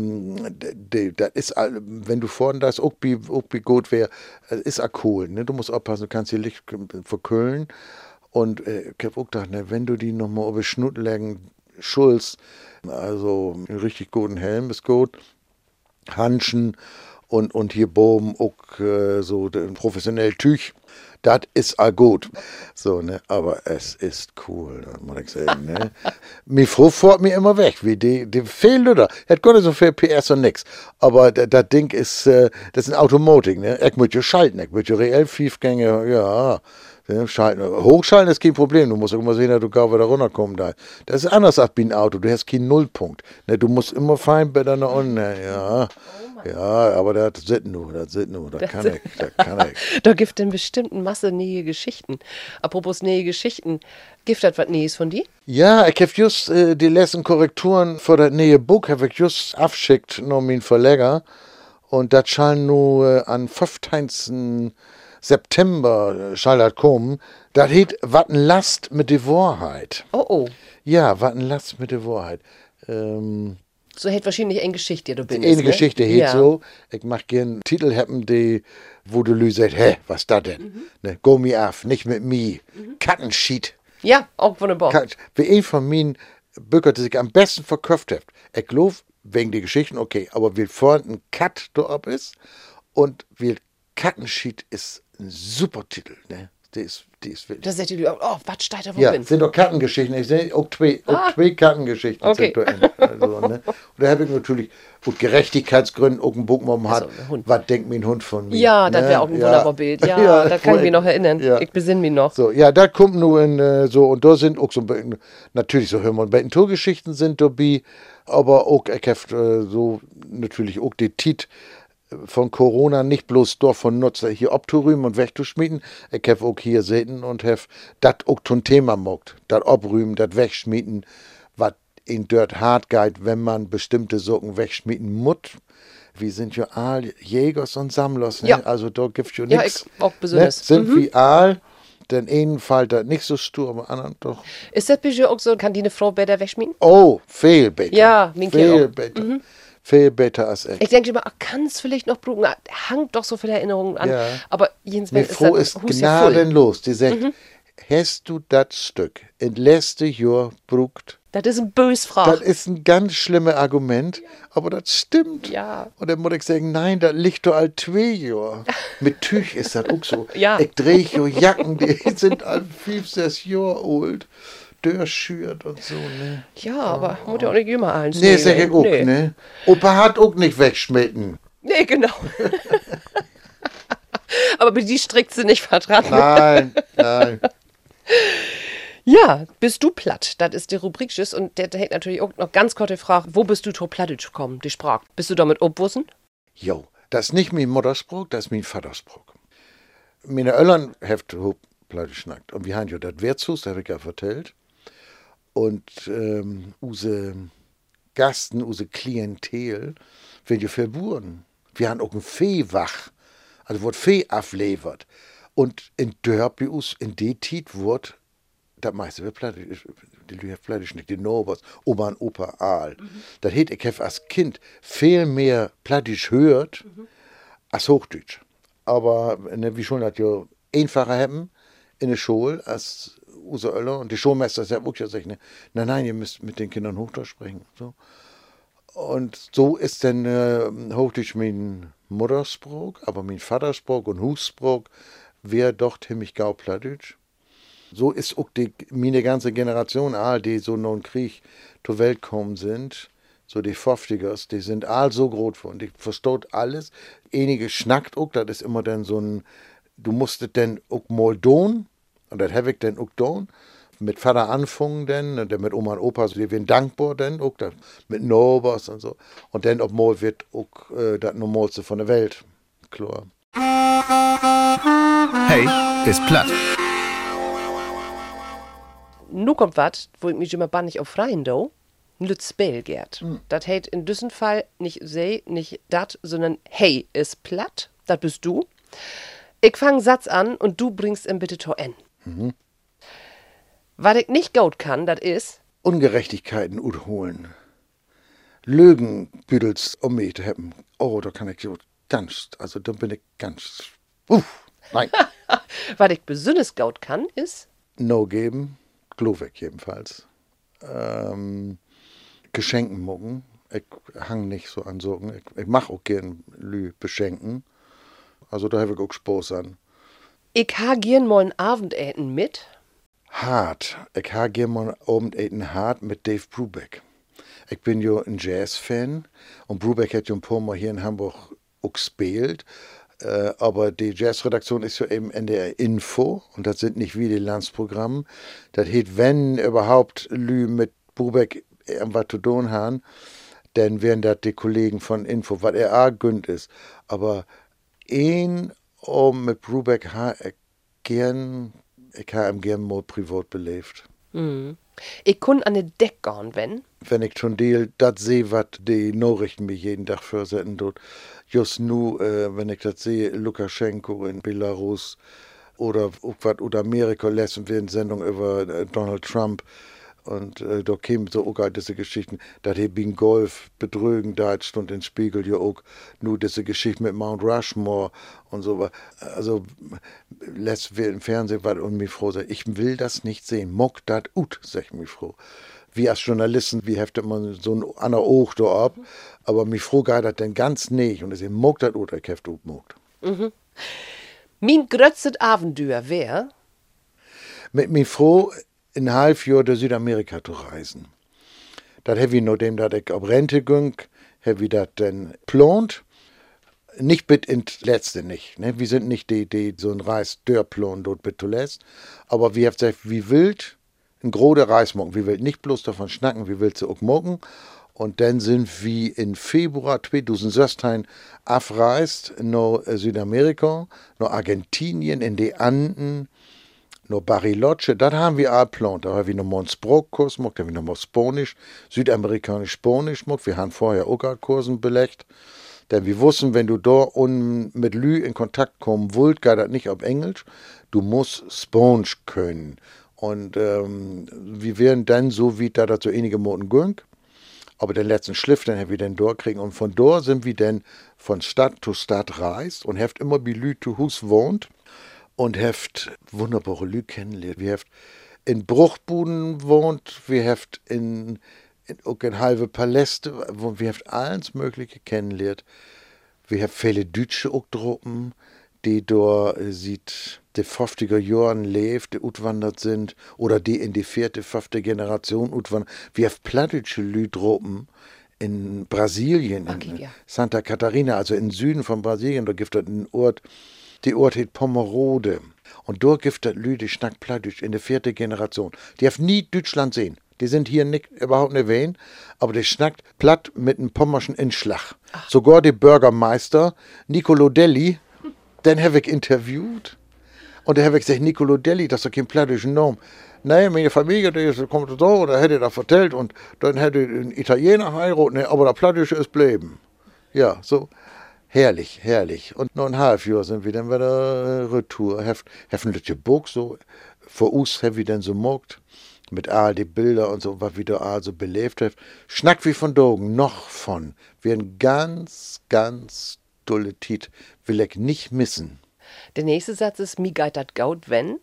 das ist, wenn du vorne das auch gut wäre, ist auch cool. Ne? Du musst aufpassen, du kannst die Licht verkühlen. Und ich habe auch gedacht, ne, wenn du die nochmal über Schnut legen, Schulz, also einen richtig guten Helm ist gut, Hanschen Und hier boben auch so professionell Tüch. Das ist all gut. So, ne? Aber es ist cool, das muss ich sagen. Ne? Mir Frau fährt mir immer weg, wie die fehlen oder. Hat gar nicht so viel PS und nix. Aber das Ding ist, das ist ein Automatik, ne? Ich muss ja schalten, ich muss ja reell Fiefgänge, ja. Schalten. Hochschalten ist kein Problem. Du musst immer sehen, dass du gar wieder runterkommst. Das ist anders als bei einem Auto. Du hast keinen Nullpunkt. Ne, du musst immer fein besser nach unten. Ja. Ja, aber das sind nur. Das kann ich. Da gibt es bestimmt eine Masse neue Geschichten. Apropos neue Geschichten, gibt das was Neues von dir? Ja, ich habe just die letzten Korrekturen für das neue Buch habe ich just abgeschickt noch meinen Verleger. Und das scheint nur an 15. September soll das kommen. Das heißt, wat ein Last mit der Wahrheit. Oh. Ja, wat ein Last mit der Wahrheit. So hätte wahrscheinlich eine Geschichte, du bist. Eine Geschichte hätte ja. so. Ich mach gern Titel haben, die, wo du Lü sagt, hä, was da denn? Ne, go me af, nicht mit me. Kattenschied. Ja, auch wunderbar. Wie ein von meinen Büchern, die sich am besten verkauft hat. Ich glaube, wegen der Geschichten, okay, aber wie vorhin ein Kat da ab ist und wie Kattenschied ist ein super Titel, ne? Die ist wirklich. Da sagt ihr, oh, was steht da wo Ja, bin? sind doch Kartengeschichten. Ich sehe auch zwei Kartengeschichten. Okay. Sind da also, ne? Und da habe ich natürlich, gut, Gerechtigkeitsgründen auch ein Buch genommen hat. Also, was denkt mein Hund von mir? Ja, das ne? wäre auch ein wunderbares Bild. Ja, Ja, da kann ich mich noch erinnern. ja. Ich besinne mich noch. So, ja, da kommt nur in so, und da sind auch so, natürlich so Hör- und Tourgeschichten sind dabei, aber auch, ich habe so natürlich auch die Tit von Corona nicht bloß davon nutzt, hier abzurühmen und wegzuschmieden. Ich habe auch hier sehen und habe das auch zum Thema gemacht. Das abrühmen, das wegschmieden, was in dort hart geht, wenn man bestimmte Sachen wegschmieden muss. Wir sind ja all Jägers und Sammlers, ne? Ja. Also da gibt es ja Ja, nichts. ich auch besonders. Ne? Sind wie all, den einen fällt das nicht so stur, aber anderen doch. Ist das bitte auch so, kann die eine Frau besser wegschmieden? Oh, viel besser. Ja, mein Kind viel auch. besser. Viel besser als ich. Ich denke immer, kann es vielleicht noch brauchen? Hangt doch so viele Erinnerungen an. Ja. Aber jedenfalls Mir ist Frau das ist Hus ja voll. gnadenlos. Die sagt, hast du das Stück in letzte Jahr brucht? Das ist ein bös Frage. Das ist ein ganz schlimmes Argument, aber das stimmt. Ja. Und dann muss ich sagen, nein, das liegt doch all 2 Jahre. Mit Tüch ist das auch so. Ja. Ich drehe jo Jacken, die sind all 5, 6 Jahre alt. Durchschürt und so, ne? Ja, aber muss ja auch nicht immer eins Nee, nehmen. sag ich auch, Nee. ne? Opa hat auch nicht wegschmecken. Nee, genau. Aber bei die strickt sie nicht vertragen. Nein. Ja, bist du platt? Das ist die Rubrik. Tschüss. Und der hat natürlich auch noch ganz kurze Frage. Wo bist du zur Platte gekommen, die Sprache? Bist du damit obwussen? Jo, das ist nicht mein Mutterspruch, das ist mein Vaterspruch. Meine Eltern haben platt geschnackt. Und wir haben ja das Wirtshaus, das habe ich ja vertellt. Und use Gasten, use Klientel, werden ja verburen. Wir haben auch ein Viehwach, also wird Vieh auflevert. Und in Dörpius, in die Tit wird, das meiste wird platt, die Lüge platt nicht, die Nobers, Oma und Opa Aal. Das hätte ich hab als Kind viel mehr plattisch hört, als Hochdeutsch. Aber ne, wie schon das ja einfacher haben in der Schule als unsere Eltern. Und die Schulmeister sagt auch gesagt, ne, nein, ihr müsst mit den Kindern Hochdeutsch sprechen. So. Und so ist dann Hochdeutsch mein Mutterspruch, aber mein Vaterspruch und Husspruch wäre doch ziemlich gauplattisch. So ist auch meine ganze Generation, die so noch im Krieg zur Welt gekommen sind, so die 50ers, die sind all so groß geworden, die versteht alles. Einige schnackt auch, das ist immer dann so ein, du musstest dann auch mal tun, und das habe ich dann auch tun. Mit Vater anfangen dann, und dann mit Oma und Opa, die werden dankbar dann auch, dann mit Nobers und so. Und dann ob mal wird auch das Normalste von der Welt, klar. Hey, ist platt. Nu kommt was, wo ich mich immer bannig auf freien do. Lütz Belgert. Das heißt in diesem Fall nicht sei, nicht dat, sondern hey ist platt. Das bist du. Ich fang Satz an und du bringst ihn bitte to en. Was ich nicht gut kann, das ist, Ungerechtigkeiten holen. Lügenbüdels um mich zu haben. Oh, da kann ich so ganz, also da bin ich ganz, nein. was ich besonders gut kann, ist, No geben, Gloweg jedenfalls. Geschenken mucken. Ich hang nicht so an so. Ich mach auch gern Lü beschenken. Also da habe ich auch Spaß an. Ich ha gern mal ein Abendessen mit. Hart. Ich ha gern mal ein Abendessen hart mit Dave Brubeck. Ich bin ja ein Jazz-Fan und Brubeck hat ja ein paar Mal hier in Hamburg auch gespielt. Aber die Jazzredaktion ist ja eben NDR Info und das sind nicht wie die Landsprogramme. Das heißt, wenn überhaupt Lü mit Brubeck was zu tun haben, dann wären das die Kollegen von Info, was er auch gönnt ist. Aber mit Brubeck ich ihm gern mal privat belebt. Ich kun an de Deck gehen, wenn Ich schon das sehe, was die Nachrichten mir jeden Tag versetzen tut. Just nu, wenn ich das sehe, Lukaschenko in Belarus oder Amerika lassen wir eine Sendung über Donald Trump. Und da kämen so auch diese Geschichten, dass er beim Golf betrügen, da stund in Spiegel ja auch nur diese Geschichte mit Mount Rushmore und so. Also lässt wir im Fernsehen was und mich froh sagen, ich will das nicht sehen. Mock dat ut, sag ich mich froh. Wir als Journalisten, wir heftet man so ein ander Oog da ab, aber mich froh geht das denn ganz nicht. Und ich sage, mock dat ut, ich heft ut mogt. Mein grötzet Abenteuer wär? Mit mir froh, in halb Jahr durch Südamerika zu reisen. Das habe ich nachdem ich auf Rente ging, habe ich das dann geplant. Nicht bis ins Letzte nicht. Ne? Wir sind nicht die so ein Reis Dörrplan dort bis zuletzt. Aber wir haben gesagt, wie wild ein großer Reis machen. Wir will nicht bloß davon schnacken, wir will sie auch machen. Und dann sind wir in Februar 2016 abreist nach Südamerika, nach Argentinien, in die Anden, noch Bariloche, das haben wir auch geplant. Da haben wir noch mal einen Sprachkurs gemacht, da haben wir noch mal Spanisch, südamerikanisch Spanisch gemacht. Wir haben vorher auch Kursen belegt. Denn wir wussten, wenn du da mit Lü in Kontakt kommen wollt, geht das nicht auf Englisch. Du musst Spanisch können. Und wir wären dann so, wie da so einige Monate ging. Aber den letzten Schliff, den haben wir dann durchkriegen. Und von dort sind wir dann von Stadt zu Stadt reist und heft immer bei Lü zu Hus wohnt. Und heft wunderbare Lü kennengelernt. Wir heft in Bruchbuden wohnt, wir heft in halbe Paläste, wo wir heft alles Mögliche kennengelernt. Wir heft viele Deutsche auch Truppen, die dort sieht die 50er Jahren lebt, die utwandert sind, oder die in die 4., 5. Generation utwandert. Wir heft plattische Lü Truppen in Brasilien, in Santa Catarina, also im Süden von Brasilien, da gibt es einen Ort, die Ort heißt Pomerode. Und dort gibt es Lü, die schnackt Plattisch in der 4. Generation. Die haben nie Deutschland sehen. Die sind hier überhaupt nicht wen, aber die schnackt platt mit einem pommerschen Inschlag. Sogar der Bürgermeister, Nicolo Delli, den habe ich interviewt. Und der habe ich gesagt, Nicolo Delli, das ist doch kein plattischen Name. Nein, meine Familie, die kommt so, oder hätte da vertellt, und dann hätte ein Italiener heiraten, aber der Plattische ist bleiben. Ja, so. Herrlich, herrlich. Und noch ein halbes Jahr sind wir dann wieder retour. Heffen das Buch so, vor uns haben wir dann so mogt, mit all die Bilder und so, was wir da all so belebt haben. Schnack wie von Dogen, noch von. Wir ein ganz, ganz dolle Tit, will ich nicht missen. Der nächste Satz ist, mi geit dat gaut, wenn?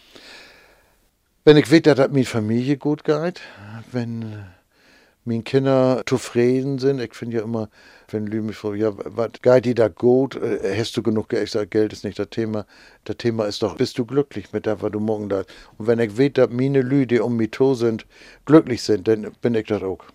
Wenn ich weiß, dass meine Familie gut geht, wenn meine Kinder zufrieden sind. Ich finde ja immer, wenn Lü mich fragt, ja, was geht dir da gut? Hast du genug Geld? Ich sage, Geld ist nicht das Thema. Das Thema ist doch, bist du glücklich mit dem, was du morgen da hast? Und wenn ich weiß, dass meine Lü, die um mich to sind, glücklich sind, dann bin ich das auch.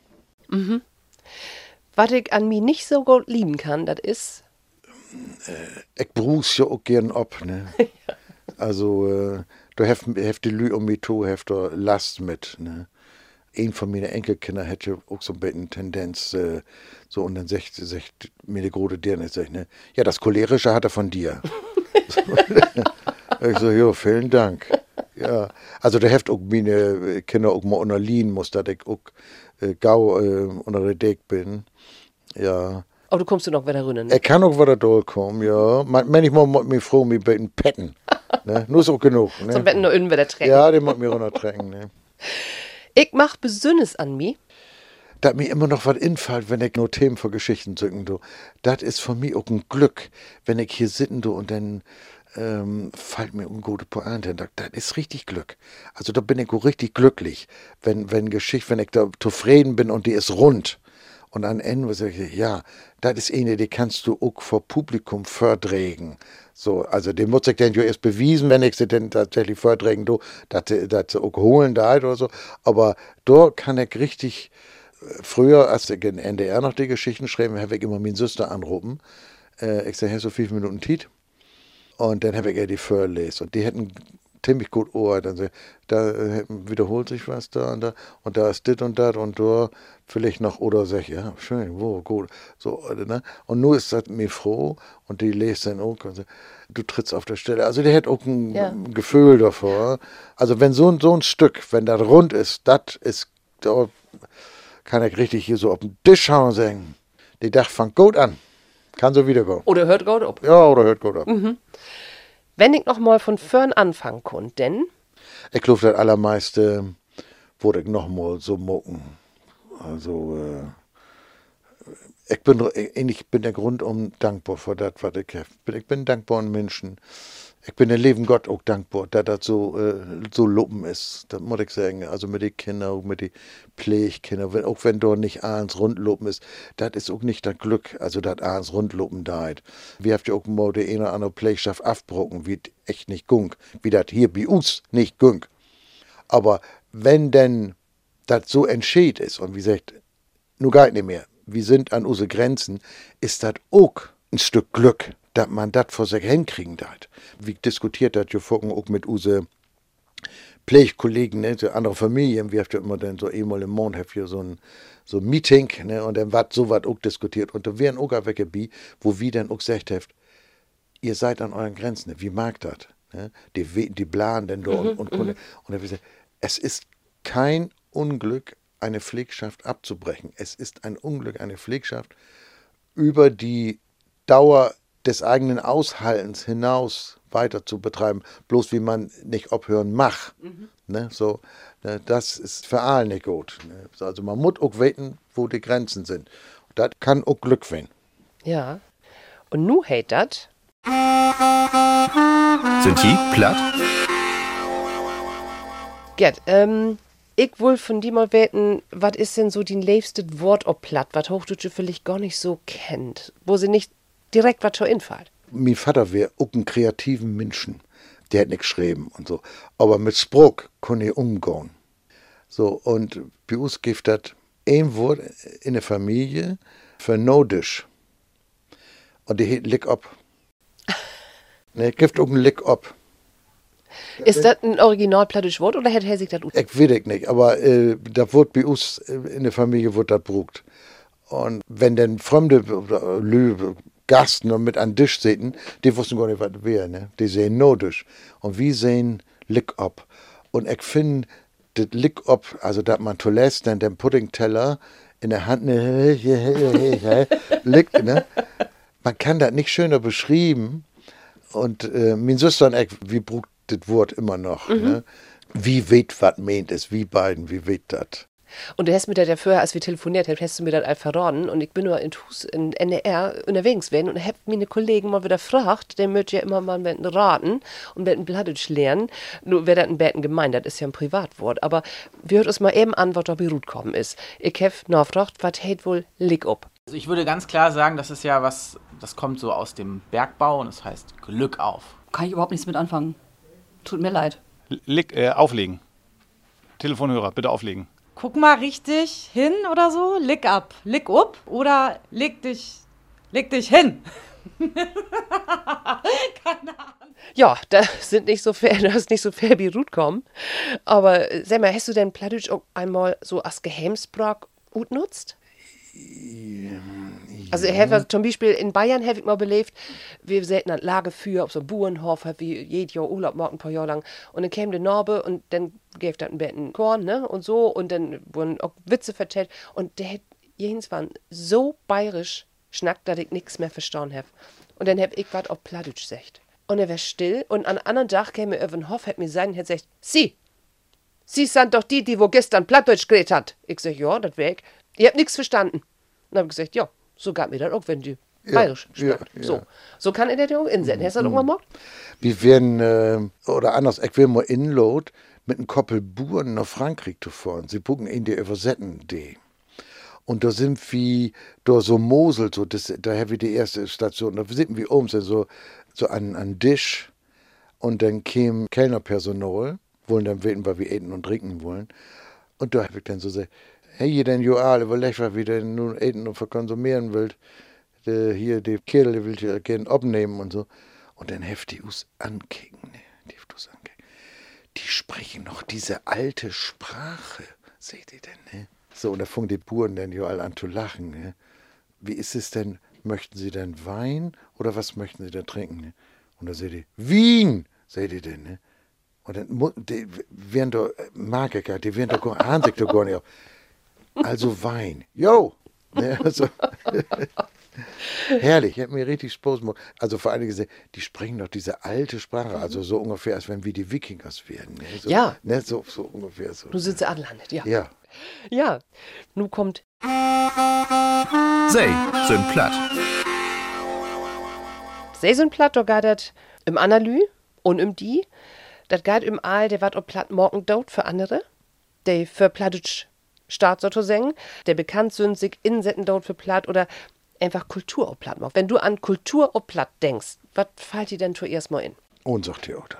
Was ich an mir nicht so gut lieben kann, das ist? Ich bruch's ja auch gern ab, ne? Also, da heft die Lü um mich to, heft da Last mit, ne? Ein von meinen Enkelkindern hätte auch so ein bisschen Tendenz, so, und dann sagt mir die große Dirne, ne? Ja, das Cholerische hat er von dir. Ich so, ja, vielen Dank. Ja, also da heft auch meine Kinder auch mal unterliehen muss, dass ich auch gau unter der Deck bin. Ja. Aber du kommst noch wieder rein, ne? Ich kann auch wieder durchkommen, ja. Manchmal muss mich froh, mich bei den Petten. Ne? Nur ist auch genug. Ne? So ein Betten nur innen wieder trinken. Ja, den muss mich runtertrinken, ne? Ich mach Besünnes an mi. dass mir immer noch was infällt, wenn ich nur Themen für Geschichten zücken do. Das ist für mich auch ein Glück, wenn ich hier sitzen do und dann fällt mir gute Pointe. Das ist richtig Glück. Also da bin ich auch richtig glücklich, wenn ich da zufrieden bin und die ist rund. Und an Ende sage ich, ja, das ist eine, die kannst du auch vor Publikum vortragen. So, also den muss ich dann ja erst bewiesen, wenn ich sie denn tatsächlich vortragen, dass sie auch holen da oder so. Aber da kann ich richtig, früher, als ich in NDR noch die Geschichten schreiben, habe ich immer meine Schwester anrufen. Ich sage, hast du 5 Minuten Zeit? Und dann habe ich ihr die vorgelesen. Und die hätten ziemlich gut Ohr. Dann so, da wiederholt sich was da und da ist dit und dat und da vielleicht noch oder sag ich, ja, schön, wo, gut. So, ne? Und nur ist das mir froh und die lest dann auch und so, du trittst auf der Stelle. Also die hat auch ein Gefühl davor. Also wenn so ein Stück, wenn das rund ist, das ist, da kann ich richtig hier so auf den Tisch hauen und sagen, die Dach fängt gut an. Kann so wieder gehen. Oder hört gut ab. Ja, oder hört gut ab. Mhm. Wenn ich noch mal von vorn anfangen konnte, denn? Ich glaube, das allermeiste wurde ich noch mal so mucken. Also, ich bin der Grund dankbar für das, was ich habe. Ich bin dankbar an Menschen. Ich bin dem lieben Gott auch dankbar, dass das so luppen ist. Das muss ich sagen. Also mit den Kindern, mit den Pflegekindern, auch wenn dort nicht eins rundluppen ist, das ist auch nicht das Glück, also dass eins rundluppen da ist. Wir haben ja auch mal die eine oder andere Pflegschaft abbrochen, wie echt nicht gung, wie das hier bei uns nicht gung. Aber wenn denn das so entschied ist und wie gesagt, nur geht nicht mehr, wir sind an unsere Grenzen, ist das auch ein Stück Glück, dass man das vor sich hinkriegen darf. Wie diskutiert das ja vorhin auch mit unseren Pflegkollegen, ne, so andere Familien, wir haben ja immer dann so einmal im Monat hier so ein Meeting, ne, und dann wird sowas auch diskutiert. Und da wären auch welche, wo wir dann auch gesagt haben, ihr seid an euren Grenzen, ne, wie mag das? Ne? Die blahen denn da und dann wir gesagt, es ist kein Unglück, eine Pflegschaft abzubrechen. Es ist ein Unglück, eine Pflegschaft über die Dauer des eigenen Aushaltens hinaus weiter zu betreiben, bloß wie man nicht abhören mag. Ne, so, ne, das ist für alle nicht gut. Ne. Also man muss auch wissen, wo die Grenzen sind. Das kann auch Glück werden. Ja. Und nu hätt dat? Sind die platt? Gerd, ich will von dir mal weten, was ist denn so die liebste Wort ob platt, was Hochdeutsche vielleicht gar nicht so kennt, wo sie nicht direkt was schon infällt. Mein Vater wäre auch ein kreativen Menschen. Der hat nicht geschrieben und so. Aber mit Spruch kann ich umgehen. So, und bei uns gibt das ein Wort in der Familie für Nodisch. Und die heißt Lick up. Ne, gibt auch ein Lick up. Ist das ein original plattisches Wort oder hätte er sich das Ich weiß es nicht, aber das wird bei uns in der Familie wird das brucht. Und wenn dann fremde Gasten noch mit an den Tisch sitzen, die wussten gar nicht, was das wäre. Ne? Die sehen Nodisch. Und wir sehen Lick up. Und ich finde, das Lick up, also dass man zuletzt dann den Puddingteller in der Hand liegt, ne? Man kann das nicht schöner beschreiben. Und meine Schwester und ich, wir brucht das Wort immer noch. Ne? Wie weht was meint es, wie beiden, wie weht das? Und du hast mir das ja vorher, als wir telefoniert haben, hast du mir das all verraten. Und ich bin nur in NDR unterwegs gewesen und hab meine Kollegen mal wieder gefragt, der möchte ja immer mal mit raten und mit einem Blattdeutsch lernen. Nur wäre das ein Betten gemeint, das ist ja ein Privatwort. Aber wir hört uns mal eben an, was da bei Rut kommen ist. Ich hab nachgefragt, was hält wohl Lick up? Also ich würde ganz klar sagen, das ist ja was, das kommt so aus dem Bergbau und das heißt Glück auf. Kann ich überhaupt nichts mit anfangen. Tut mir leid. Auflegen. Telefonhörer, bitte auflegen. Guck mal richtig hin oder so. Lick ab. Lick up oder leg dich hin. Keine Ahnung. Ja, da sind nicht so fair, das ist nicht so fair wie Rut kommen. Aber sag mal, hast du denn Plattdeutsch auch einmal so als Geheimsprach gut nutzt? Also zum Beispiel in Bayern habe ich mal belebt, wir säten ein Lagerfeuer auf so einem Bauernhof, wie jedes Jahr Urlaub machen, ein paar Jahre lang. Und dann käme der Narbe und dann gäbe das ein bisschen Korn, ne, und so. Und dann wurden auch Witze vertellt. Und der hat jedes waren so bayerisch schnackt, dass ich nichts mehr verstanden habe. Und dann habe ich was auf Plattdeutsch gesagt. Und er war still und an einem anderen Tag käme er über den Hof, hat mir sagen, hat gesagt, Sie sind doch die wo gestern Plattdeutsch geredet hat. Ich sag, ja, das wär ich. Ihr habt nichts verstanden. Und habe ich gesagt, ja, so gab mir das auch, wenn die bayerisch spricht. Ja. So kann er das auch insetzen. Hast du das auch mal gemacht? Wir werden, oder anders, ich will mal inload mit einem Koppel Buren nach Frankreich zu fahren. Sie buchen in die übersetzen, die. Und da sind wir, da so Mosel, so da haben wir die erste Station, da sind wir oben, so an Tisch. Und dann käme Kellnerpersonal, wollen dann wissen, was wir eten und trinken wollen. Und da habe ich dann so gesagt, hey, denn Joal, überleg, was wir denn nun eten und verkonsumieren wollt. Hier, die Kerl will ich gerne abnehmen und so. Und dann heft die us ankicken, ne? Die sprechen noch diese alte Sprache, seht ihr denn, ne? So, und da fangen die Buren dann Joal an zu lachen, ne? Wie ist es denn, möchten Sie denn Wein oder was möchten Sie denn trinken, ne? Und da seht ihr, Wien, seht ihr denn, ne? Und dann die werden da Magiker, die werden da gar nicht auf. Also Wein. Jo! Ne, also, herrlich, hat mir richtig Spaß gemacht. Also vor allem gesehen, die sprechen doch diese alte Sprache, also so ungefähr, als wenn wir die Wikingers werden. Ne? So, Ja. Ne, so ungefähr so. Nu sind sie anlandet, ja. Ja. Ja, nu kommt Sei, sind platt. Sei so ein Platt, da geht das im Analy und im Die. Das geht im Aal, der wat ob Platt morgen dort für andere. Der für Plattdeutsch Staat sozusagen. Der bekannt sind sich insetten dort für Platt oder einfach Kultur ob Platt macht. Wenn du an Kultur ob Platt denkst, was fällt dir denn zuerst mal in? Ohnsorgtheater.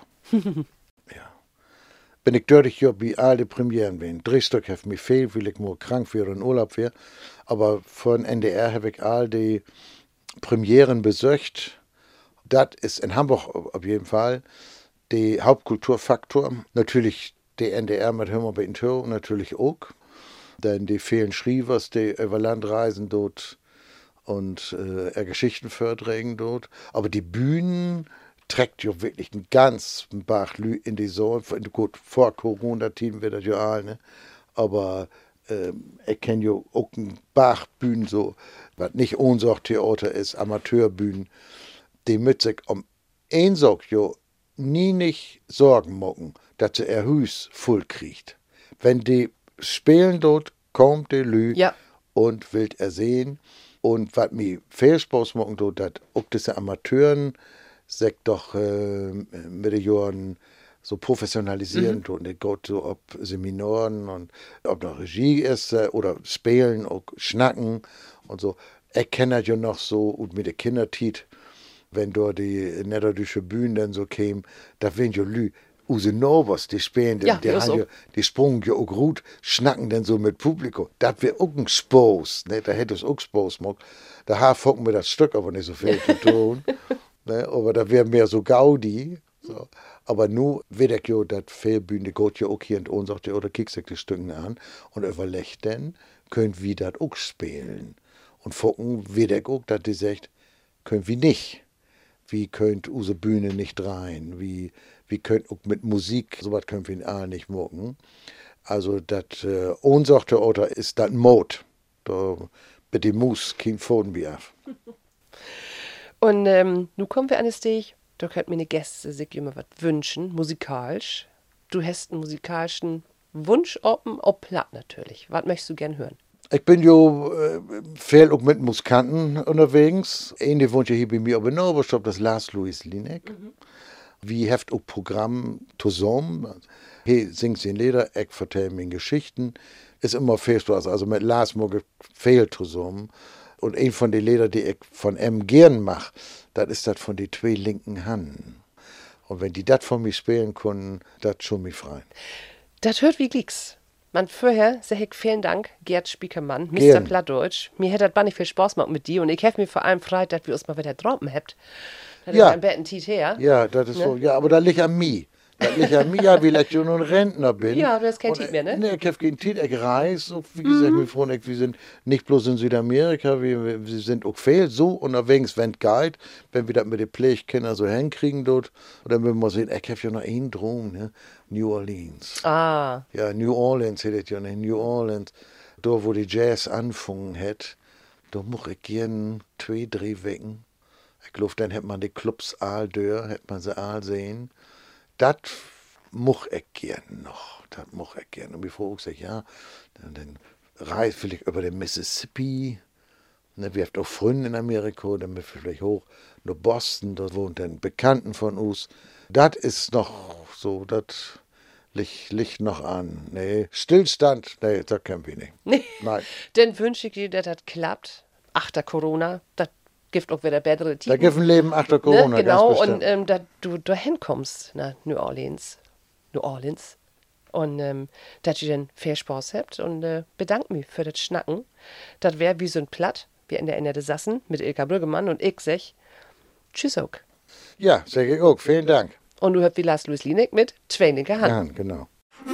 Ja. Bin ich dort hier wie alle Premieren bin. 3 Stück have mir fehl, weil ich nur krank wäre und in Urlaub wäre. Aber von NDR habe ich all die Premieren besucht. Das ist in Hamburg auf jeden Fall der Hauptkulturfaktor. Natürlich der NDR mit Hör bei Inter natürlich auch. Denn die vielen Schrievers, die über Land reisen dort und Geschichten vortragen dort. Aber die Bühnen trägt ja wirklich einen ganzen Bach in die Säule. Gut, vor Corona-Team wird das ja all, ne? Aber ich kenne ja auch einen Bach-Bühnen, so, was nicht Ohnsorgtheater ist, Amateurbühnen, die mit sich um ein Sorg ja nie nicht Sorgen machen, dass sie ihr Hüs voll kriegt. Wenn die spielen dort, kommt der Lü und will er sehen. Und was mir viel Spaß machen dort, dass auch diese Amateuren sich doch mit den Jahren so professionalisieren tun. Die geht so ob Seminaren und ob noch Regie ist oder spielen, auch schnacken und so. Ich kenne das ja noch so und mit den Kindertiet, wenn dort die niederdeutsche Bühne dann so kämen, da werden ja Lü Use Novos, die spielen, die sprungen ja auch gut, schnacken dann so mit Publikum. Das wäre auch ein Spaß, ne? Da hätte es auch Spaß gemacht. Da haben wir das Stück aber nicht so viel zu tun. Ne? Aber da wäre mehr so Gaudi. So. Aber nur wird ich ja, das Fehlbühne geht ja auch hier in uns, sagt ja, oder kickst die Stücken an und überlegt dann, können wir das auch spielen. Und gucken, wird ich auch, dass die sagt, können wir nicht. Wie könnt unsere Bühne nicht rein? Wie könnt auch mit Musik, sowas können wir auch nicht machen. Also das Ohnsorgtheater ist das Mode. Da bitte muss kein Foden mehr. Und nun kommen wir an den Steg, da könnt mir eine Gäste sich immer was wünschen, musikalisch. Du hast einen musikalischen Wunsch ob Platt natürlich. Was möchtest du gern hören? Ich bin ja viel auch mit Musikanten unterwegs. Eine wohnt ja hier bei mir auf der Noberstopp, das Lars Louis Linek. Wir haben auch Programm zusammen. Hier singt sie in Lieder, ich vertelle mir Geschichten. Ist immer viel Spaß. Also mit Lars mag ich viel zusammen. Und ein von den Liedern, die ich von gern mache, das ist das von die 2 linken Handen. Und wenn die das von mir spielen können, das schon mich frei. Das hört wie Glicks. Man, vorher sage ich vielen Dank, Gerd Spiekermann, Mr. Gern. Plattdeutsch. Mir hätte das nicht viel Spaß gemacht mit dir und ich habe mir vor allem gefreut, dass wir uns mal wieder getroffen habt. Das Ja. ist ein Betten Tiet her. Ja, das ist so. Ja, aber da liegt an mir. Das liegt an mir, ja, weil ich schon ein Rentner bin. Ja, du hast kein Und, Tiet mehr, ne? Ne, ich habe kein Tiet, ich reise. So, wie gesagt, wir freuen wir sind nicht bloß in Südamerika, wir sind auch viel so unterwegs, wenn geht, wenn wir das mit den Pflegekindern so hinkriegen dort. Und dann müssen wir sehen, ich habe ja noch einen Drum, ne? New Orleans. Ah, Ja, New Orleans hätte ich ja nicht. New Orleans, da wo die Jazz angefangen hat, da muss ich gern 2, 3 Wochen. Ich glaube, dann hätte man die Clubs all dör, hätte man sie all sehen. Das muss ich gern noch. Das muss ich gern. Und bevor ich sage, ja, dann reise vielleicht über den Mississippi. Ne, wir haben auch Freunde in Amerika, dann wir vielleicht hoch nach Boston, da wohnt ein Bekannten von uns. Das ist noch so, das Licht noch an. Nee, Stillstand, nee, das kann ich nicht. Nee. Nein. Dann wünsche ich dir, dass das klappt. Achter Corona, das gibt auch wieder bessere Tiefen. Da gibt ein Leben achter Corona, ne? Genau, ganz bestimmt. und dass du da hinkommst nach New Orleans. Und dass ihr dann viel Spaß habt und bedanke mich für das Schnacken. Das wäre wie so ein Platt, wir in der Ende saßen mit Ilka Brüggemann und ich sag tschüss auch. Ja, sag ich auch, vielen Dank. Und du hört wie Lars Louis Lieneck mit zwei linke Hand. Ja, genau.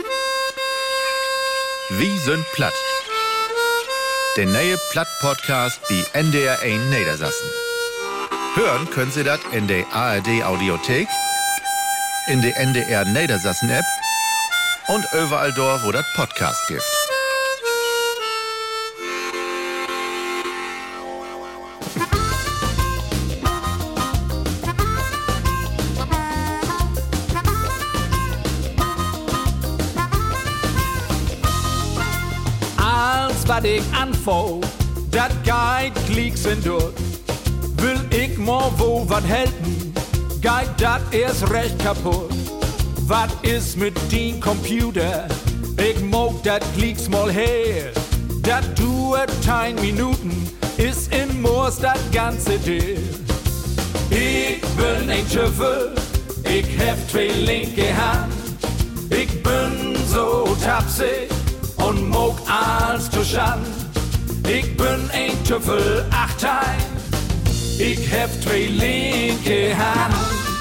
Wie sind platt? Der neue Platt-Podcast wie NDR 1 Niedersassen. Hören können Sie das in der ARD Audiothek, in der NDR Niedersassen App und überall dort, wo das Podcast gibt. Wat ik anvou, dat geit kliks en dort. Will ik mal wo wat helfen, geit dat is recht kaputt. Wat is mit din Computer, ik mag dat kliks mal her. Dat duet 10 Minuten, is in Moors dat ganze Deal. Ik bin ein Tüffel, ik hef twee linke Hand. Ik bin so tapsig und mag alles zu Schand. Ich bin ein Tüffel, Achtein, ich hab zwei linke Hand.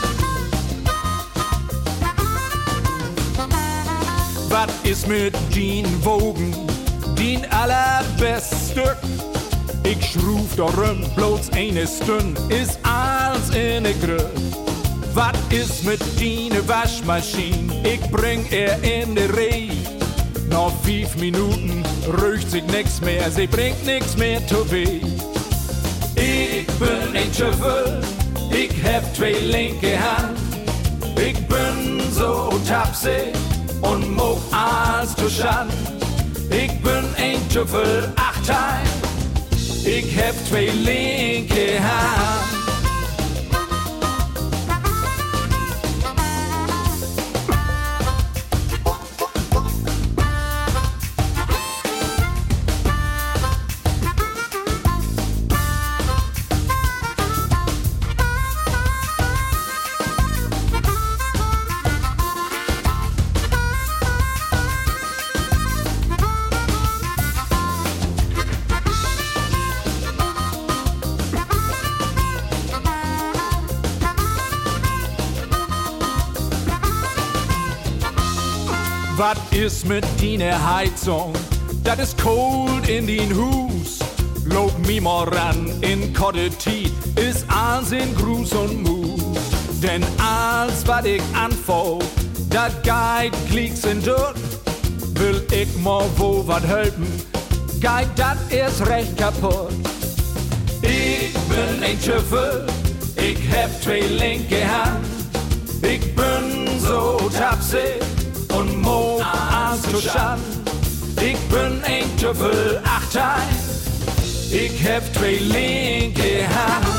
Was ist mit den Wogen, den allerbest Stück? Ich schruf darum bloß eine Stunde, ist alles in der Grüß. Was ist mit den Waschmaschine, ich bring in der Reh. Nach 5 Minuten rücht sich nix mehr, sie bringt nix mehr zu weh. Ich bin ein Tüffel, ich hab zwei linke Hand. Ich bin so tapsig und mag alles zu Schand. Ich bin ein Tüffel, Achtein, ich hab zwei linke Hand. Was ist mit deiner Heizung? Das ist kalt in den Hus. Lob mi mal ran in Kottetit, ist alles in Gruß und Mus. Denn alles, was ich anfall, das geht klicks in Dirt. Will ich mal wo wat helfen, geht das erst recht kaputt. Ich bin ein Tüffel, ich hab zwei linke Hand. Ich bin so tapsig und mag alles zu Schand. Ich bin ein Tüffel, Achtein, ich hab zwei linke Hand.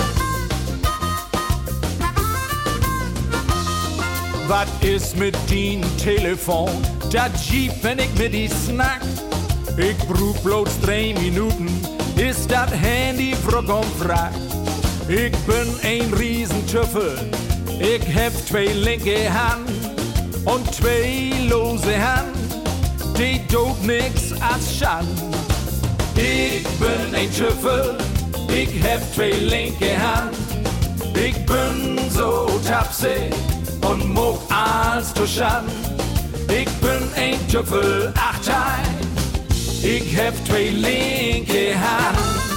Was ist mit din Telefon? Das Jeep, wenn ich mit die snack. Ich brauch bloß 3 Minuten, ist das Handy vollkommen fragt. Ich bin ein Riesentüffel, ich hab zwei linke Hand und 2 lose Hand, die tut nix als Schand. Ich bin ein Tüffel, ich hab 2 linke Hand, ich bin so tapsig und mag alles zu Schand. Ich bin ein Tüffel, Achtein, ich hab 2 linke Hand.